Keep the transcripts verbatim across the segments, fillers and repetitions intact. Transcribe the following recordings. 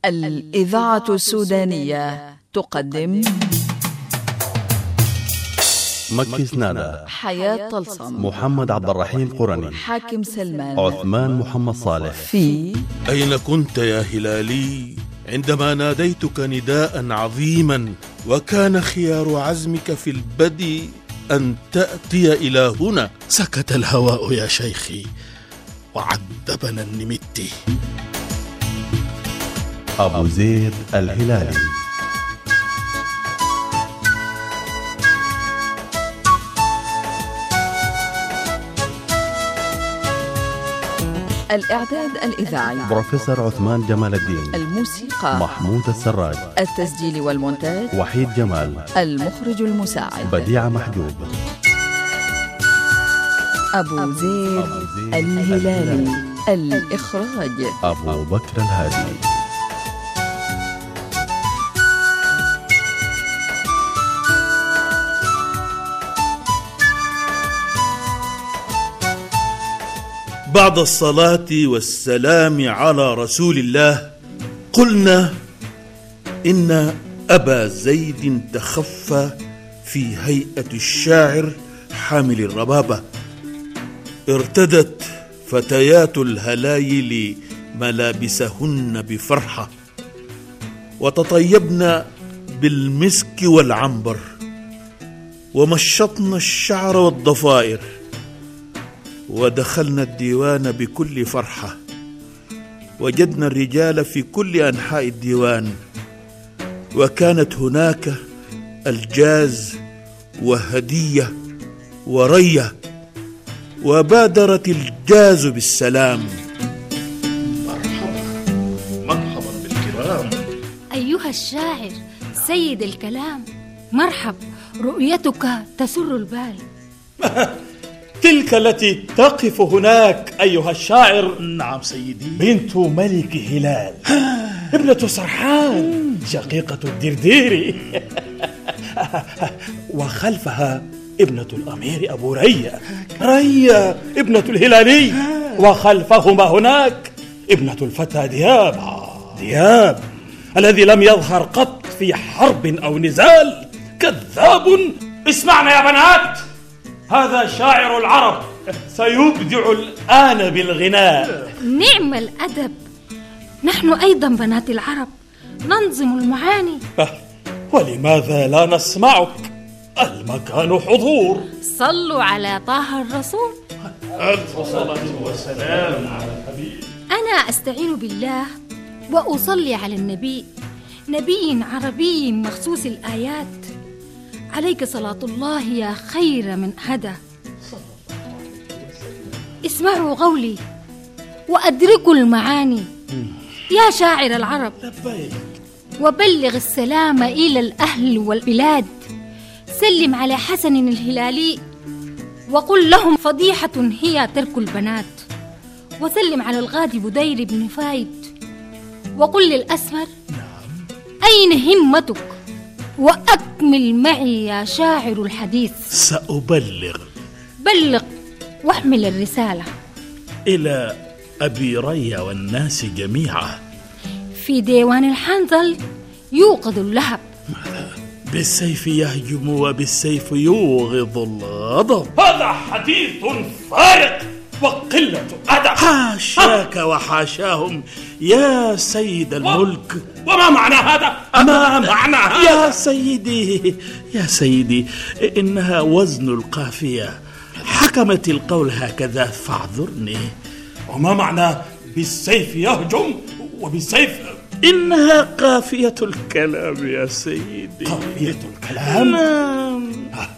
الإذاعة السودانية تقدم مكي سنادة، حياة طلسم، محمد عبد الرحيم قرني، حاكم سلمان، عثمان محمد صالح. في أين كنت يا هلالي عندما ناديتك نداء عظيما وكان خيار عزمك في البدء أن تأتي إلى هنا؟ سكت الهواء يا شيخي وعذبنا النمتي. أبو زيد الهلالي. الإعداد الإذاعي بروفيسور عثمان جمال الدين. الموسيقى محمود السراج. التسجيل والمونتاج وحيد جمال. المخرج المساعد بديع محجوب. أبو زيد, أبو زيد الهلالي. الإخراج أبو بكر الهادي. بعد الصلاة والسلام على رسول الله قلنا إن أبا زيد تخفى في هيئة الشاعر حامل الربابة. ارتدت فتيات الهلايل ملابسهن بفرحة وتطيبن بالمسك والعنبر ومشطن الشعر والضفائر ودخلنا الديوان بكل فرحة. وجدنا الرجال في كل أنحاء الديوان وكانت هناك الجاز وهدية ورية. وبادرت الجاز بالسلام. مرحبا مرحبا بالكرام أيها الشاعر سيد الكلام، مرحب، رؤيتك تسر البال. تلك التي تقف هناك أيها الشاعر. نعم سيدي. بنت ملك هلال، ابنة سرحان، شقيقة الدرديري. وخلفها ابنة الأمير أبو ريا، ريا ابنة الهلالي. وخلفهما هناك ابنة الفتى دياب، دياب الذي لم يظهر قط في حرب أو نزال. كذاب. اسمعنا يا بنات، هذا شاعر العرب سيبدع الآن بالغناء. نعم الأدب، نحن أيضا بنات العرب ننظم المعاني. ولماذا لا نسمعك؟ المكان حضور. صلوا على طه الرسول. ألف صلاة والسلام على الحبيب. أنا أستعين بالله وأصلي على النبي، نبي عربي مخصوص الآيات. عليك صلاة الله يا خير من هدى. اسمعوا قولي وأدركوا المعاني يا شاعر العرب. وبلغ السلام إلى الأهل والبلاد. سلم على حسن الهلالي وقل لهم فضيحة هي ترك البنات. وسلم على الغادي بدير بن فايد وقل للأسمر أين همتك، وأكمل معي يا شاعر الحديث. سأبلغ. بلغ واحمل الرسالة إلى أبي ريا والناس جميعا. في ديوان الحنظل يوقظ اللهب. بالسيف يهجم وبالسيف يوغض الغضب. هذا حديث فارغ وقلة أدب. حاشاك وحاشاهم يا سيد الملك. وما معنى هذا؟ ما معنى هذا؟ يا سيدي يا سيدي إنها وزن القافية، حكمت القول هكذا فاعذرني. وما معنى بالسيف يهجم وبالسيف؟ إنها قافية الكلام يا سيدي. قافية الكلام؟ نعم.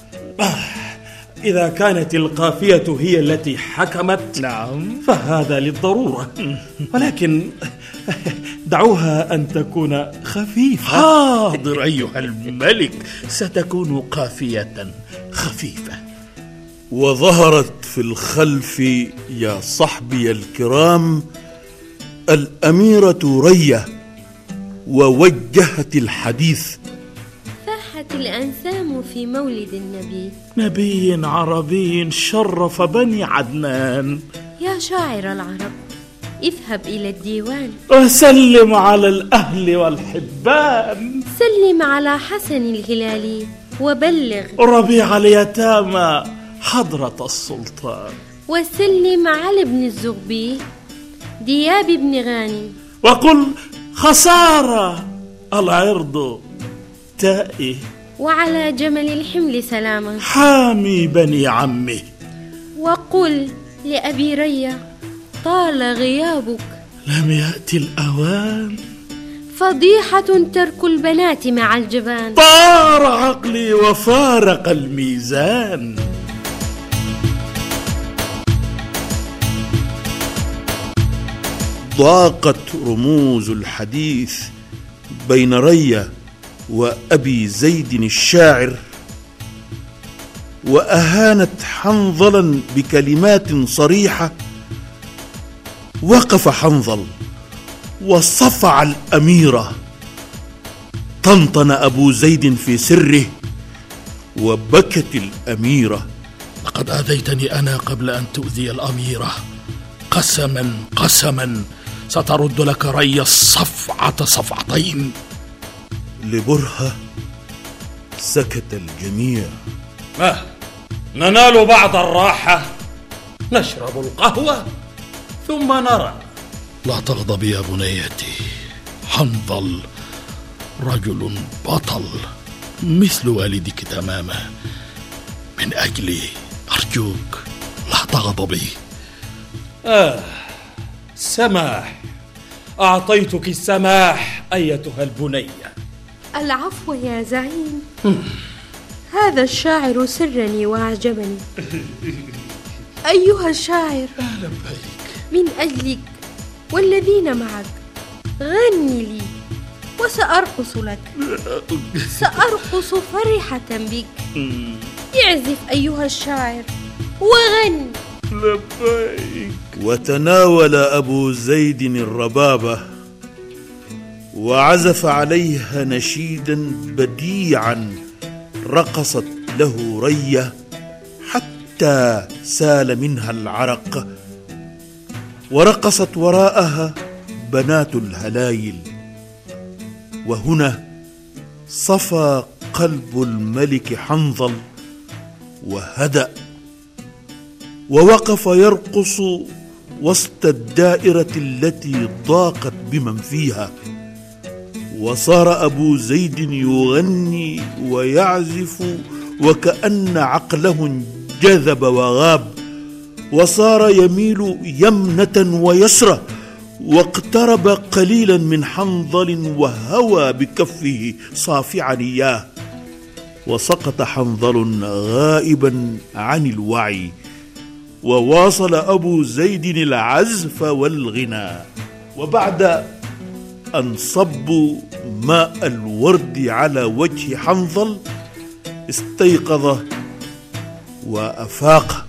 إذا كانت القافية هي التي حكمت، نعم، فهذا للضرورة. ولكن دعوها أن تكون خفيفة. حاضر أيها الملك، ستكون قافية خفيفة. وظهرت في الخلف يا صحبي الكرام الأميرة ريا ووجهت الحديث. فاحت الأنسام في مولد النبي، نبي عربي شرف بني عدنان. يا شاعر العرب اذهب إلى الديوان وسلم على الأهل والحبان. سلم على حسن الهلالي وبلغ ربيع اليتامى حضرة السلطان. وسلم على ابن الزغبي دياب بن غانم. وقل خسارة العرض تائه. وعلى جمل الحمل سلاما حامي بني عمه. وقل لأبي ريا طال غيابك لم يأتي الأوان. فضيحة ترك البنات مع الجبان. طار عقلي وفارق الميزان. ضاقت رموز الحديث بين ريا وأبي زيد الشاعر، وأهانت حنظلا بكلمات صريحة. وقف حنظل وصفع الأميرة. طنطن أبو زيد في سره وبكت الأميرة. لقد آذيتني أنا قبل أن تؤذي الأميرة. قسما قسما سترد لك ري الصفعة صفعتين. لبرهة سكت الجميع. ما ننال بعض الراحة، نشرب القهوة ثم نرى. لا تغضب يا بنيتي. حنظل رجل بطل مثل والدك تماما. من أجلي أرجوك لا تغضبي. آه سماح، أعطيتك السماح أيتها البنية. العفو يا زعيم. هذا الشاعر سرني وأعجبني. أيها الشاعر، أهلا بك. من أجلك والذين معك غني لي وسأرقص لك. سأرقص فرحة بك. اعزف أيها الشاعر وغني. لبيك. وتناول أبو زيد الربابة وعزف عليها نشيدا بديعا. رقصت له رية حتى سال منها العرق، ورقصت وراءها بنات الهلايل. وهنا صفى قلب الملك حنظل وهدأ، ووقف يرقص وسط الدائرة التي ضاقت بمن فيها. وصار أبو زيد يغني ويعزف وكأن عقله انجذب وغاب، وصار يميل يمنة ويسرى، واقترب قليلا من حنظل وهوى بكفه صافعا إياه. وسقط حنظل غائبا عن الوعي، وواصل أبو زيد العزف والغنى. وبعد أن صبوا ماء الورد على وجه حنظل استيقظ وأفاق.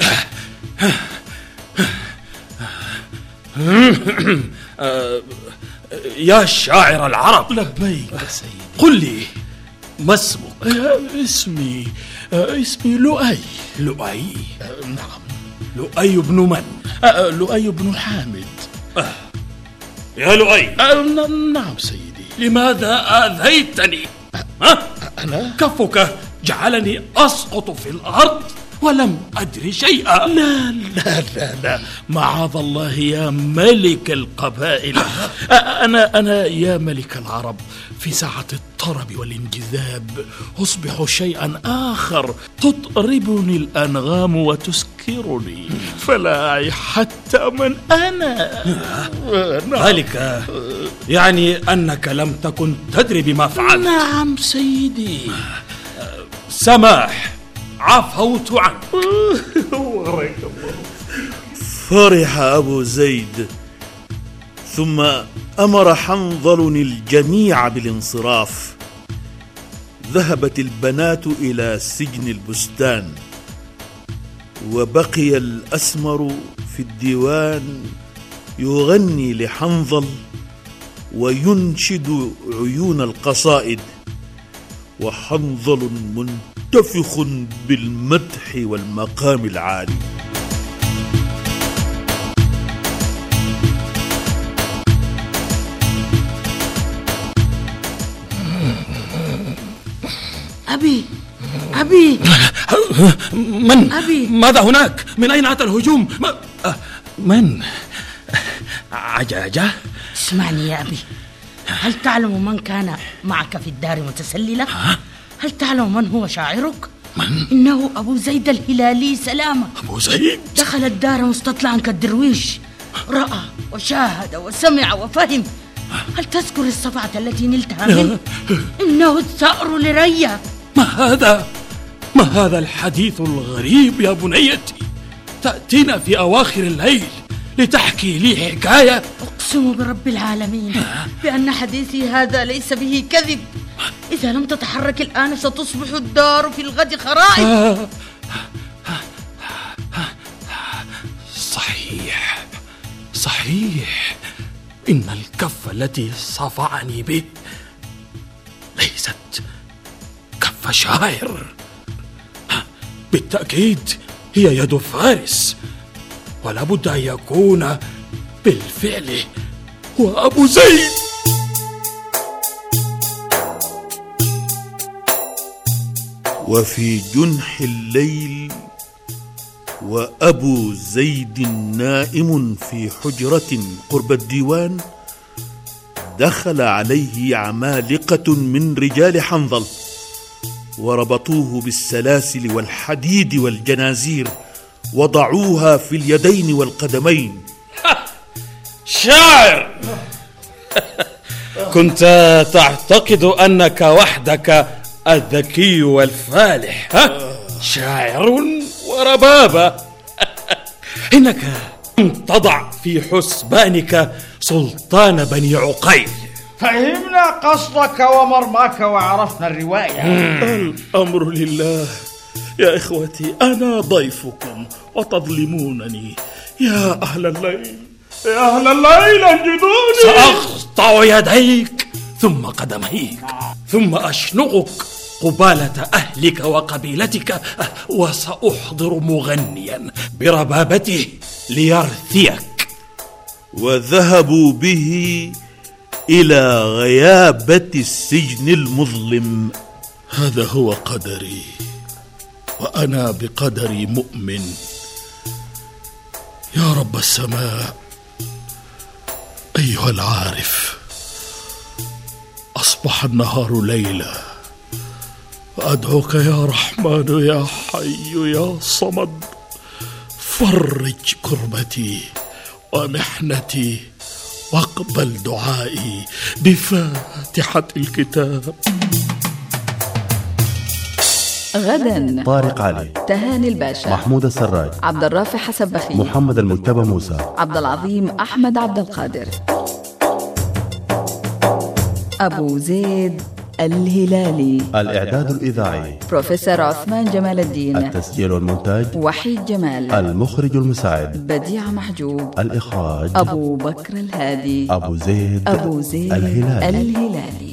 يا شاعر العرب. لبيك يا سيدي. قل لي ما اسمك؟ اسمي اسمي لؤي. لؤي؟ نعم. لؤي بن من؟ لؤي بن حامد. يا لؤي. نعم سيدي. لماذا آذيتني؟ ها؟ أنا؟ كفك جعلني أسقط في الأرض ولم أدري شيئا. لا لا لا لا، معاذ الله يا ملك القبائل. أنا أنا يا ملك العرب في ساعة الطرب والانجذاب أصبح شيئا آخر. تطربني الأنغام وتسكرني، فلا حتى من أنا. ذلك يعني أنك لم تكن تدري بما فعلت. نعم سيدي. سماح، عفوت عنك. فرح أبو زيد، ثم أمر حنظل الجميع بالانصراف. ذهبت البنات إلى سجن البستان، وبقي الأسمر في الديوان يغني لحنظل وينشد عيون القصائد، وحنظل منتفخ بالمدح والمقام العالي. أبي أبي من؟ أبي ماذا هناك؟ من أين أتى الهجوم؟ ما... من؟ عجاجة؟ اسمعني يا أبي، هل تعلم من كان معك في الدار متسللا؟ هل تعلم من هو شاعرك؟ من؟ إنه أبو زيد الهلالي سلامة. أبو زيد؟ دخل الدار مستطلعا كالدرويش، رأى وشاهد وسمع وفهم. هل تذكر الصفعة التي نلتها منه؟ إنه الثأر لريا. ما هذا؟ ما هذا الحديث الغريب يا بنيتي؟ تأتينا في أواخر الليل لتحكي لي حكاية؟ أقسم برب العالمين بأن حديثي هذا ليس به كذب. إذا لم تتحرك الآن ستصبح الدار في الغد خرائب. صحيح صحيح، إن الكف التي صفعني به ليست كف شاعر، بالتأكيد هي يد فارس، ولا بد أن يكون بالفعل هو أبو زيد. وفي جنح الليل وأبو زيد نائم في حجرة قرب الديوان، دخل عليه عمالقة من رجال حنظل وربطوه بالسلاسل والحديد والجنازير، وضعوها في اليدين والقدمين. شاعر! كنت تعتقد أنك وحدك الذكي والفالح، ها؟ شاعر وربابة. إنك لم تضع في حسبانك سلطان بني عقيل. فهمنا قصدك ومرماك وعرفنا الرواية. الأمر لله يا إخوتي، أنا ضيفكم وتظلمونني. يا أهل الليل يا أهل الليل انجدوني. سأقطع يديك ثم قدميك ثم أشنقك قبالة أهلك وقبيلتك، وسأحضر مغنيا بربابته ليرثيك. وذهبوا به إلى غيابة السجن المظلم. هذا هو قدري، وأنا بقدري مؤمن. يا رب السماء أيها العارف، أصبح النهار ليلة، وأدعوك يا رحمن يا حي يا صمد، فرج كربتي ومحنتي واقبل دعائي بفاتحة الكتاب. غدا طارق علي، تهاني الباشا، محمود السراج، عبد الرافع حسن بخي، محمد المجتبى موسى، عبد العظيم أحمد عبد القادر. أبو زيد الهلالي. الإعداد الإذاعي بروفيسور عثمان جمال الدين. التسجيل والمونتاج وحيد جمال. المخرج المساعد بديع محجوب. الإخراج أبو بكر الهادي. أبو زيد أبو زيد الهلالي, الهلالي.